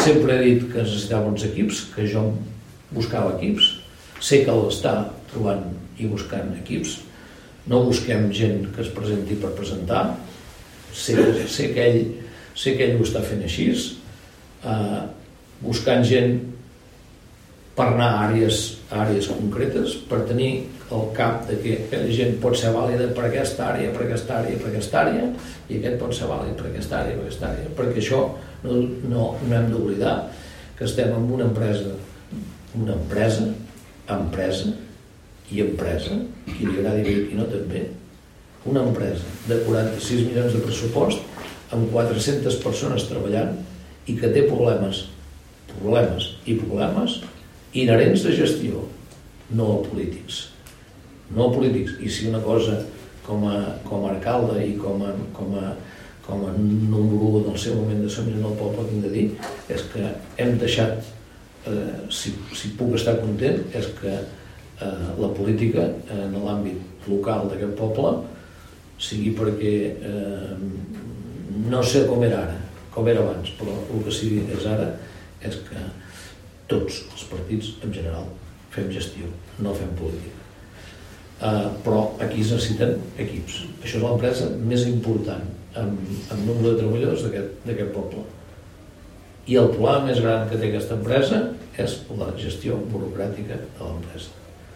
sempre he dit que necessitava uns equips, que jo buscava equips, sé que l'està trobant i buscant equips, no busquem gent que es presenti per presentar, sé que ell ho està fent així, buscant gent per anar a àrees concretes, per tenir el cap de que aquella gent pot ser vàlida per aquesta àrea, per aquesta àrea, per aquesta àrea, i aquest pot ser vàlid per aquesta àrea, per aquesta àrea, perquè això no hem d'oblidar que estem en una empresa, qui li agradi bé i qui no també, una empresa de 46 milions de pressupost amb 400 persones treballant i que té problemes inherents de gestió, no polítics. I si una cosa com a alcalde i com a número 1 del seu moment de somni del poble tinc de dir és que hem deixat, si puc estar content, és que la política en l'àmbit local d'aquest poble sigui perquè no sé com era ara, com era abans, però el que sí és ara és que tots els partits en general fem gestió, no fem política. Però aquí es necessiten equips. Això és l'empresa més important en nombre de treballadors d'aquest poble. I el problema més gran que té aquesta empresa és la gestió burocràtica de l'empresa.